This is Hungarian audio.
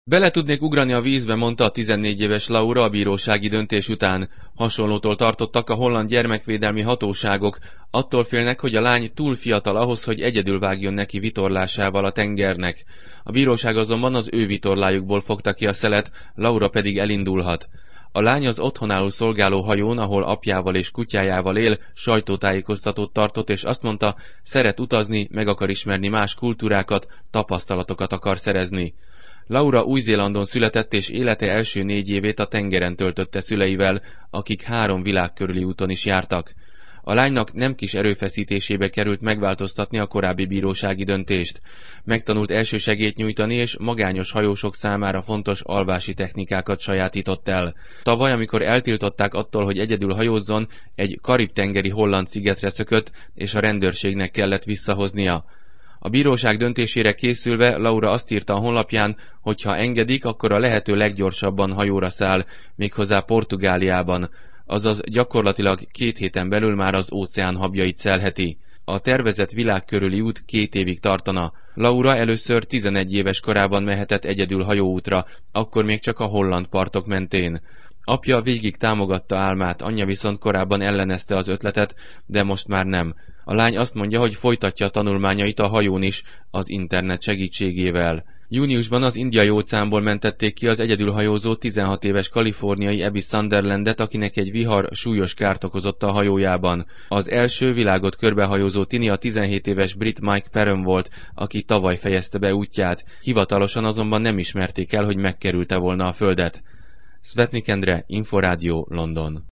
Bele tudnék ugrani a vízbe, mondta a 14 éves Laura a bírósági döntés után. Hasonlótól tartottak a holland gyermekvédelmi hatóságok. Attól félnek, hogy a lány túl fiatal ahhoz, hogy egyedül vágjon neki vitorlásával a tengernek. A bíróság azonban az ő vitorlájukból fogta ki a szelet, Laura pedig elindulhat. A lány az otthonául szolgáló hajón, ahol apjával és kutyájával él, sajtótájékoztatót tartott, és azt mondta, szeret utazni, meg akar ismerni más kultúrákat, tapasztalatokat akar szerezni. Laura Új-Zélandon született, és élete első 4 évét a tengeren töltötte szüleivel, akik 3 világkörüli úton is jártak. A lánynak nem kis erőfeszítésébe került megváltoztatni a korábbi bírósági döntést. Megtanult elsősegélyt nyújtani, és magányos hajósok számára fontos alvási technikákat sajátított el. Tavaly, amikor eltiltották attól, hogy egyedül hajózzon, egy karib-tengeri holland szigetre szökött, és a rendőrségnek kellett visszahoznia. A bíróság döntésére készülve Laura azt írta a honlapján, hogy ha engedik, akkor a lehető leggyorsabban hajóra száll, méghozzá Portugáliában, azaz gyakorlatilag 2 héten belül már az óceán habjait szelheti. A tervezett világkörüli út 2 évig tartana. Laura először 11 éves korában mehetett egyedül hajóútra, akkor még csak a holland partok mentén. Apja végig támogatta álmát, anyja viszont korábban ellenezte az ötletet, de most már nem. A lány azt mondja, hogy folytatja a tanulmányait a hajón is, az internet segítségével. Júniusban az Indiai-óceánból mentették ki az egyedülhajózó 16 éves kaliforniai Abby Sunderlandet, akinek egy vihar súlyos kárt okozott a hajójában. Az első világot körbehajózó tini a 17 éves brit Mike Perron volt, aki tavaly fejezte be útját. Hivatalosan azonban nem ismerték el, hogy megkerülte volna a földet. Svetnik Endre, Inforádió, London.